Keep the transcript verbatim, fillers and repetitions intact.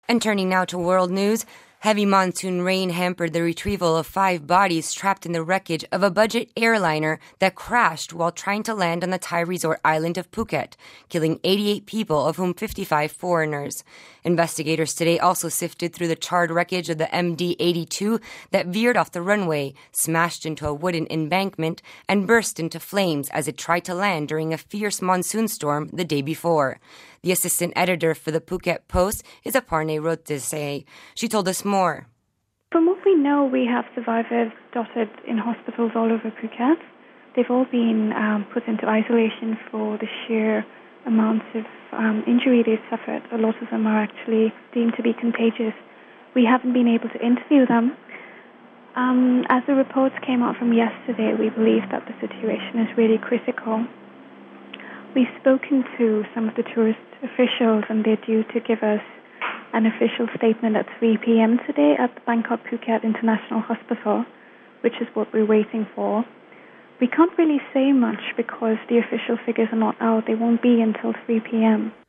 And turning now to world news, heavy monsoon rain hampered the retrieval of five bodies trapped in the wreckage of a budget airliner that crashed while trying to land on the Thai resort island of Phuket, killing eighty-eight people, of whom fifty-five foreigners. Investigators today also sifted through the charred wreckage of the M D eighty-two that veered off the runway, smashed into a wooden embankment, and burst into flames as it tried to land during a fierce monsoon storm the day before. The assistant editor for the Phuket Post is Aparne Rotese. She told us more. From what we know, we have survivors dotted in hospitals all over Phuket. They've all been um, put into isolation for the sheer amounts of um, injury they've suffered. A lot of them are actually deemed to be contagious. We haven't been able to interview them. Um, as the reports came out from yesterday, we believe that the situation is really critical. We've spoken to some of the tourist officials, and they're due to give us an official statement at three p.m. today at the Bangkok Phuket International Hospital, which is what we're waiting for. We can't really say much because the official figures are not out. They won't be until three p.m.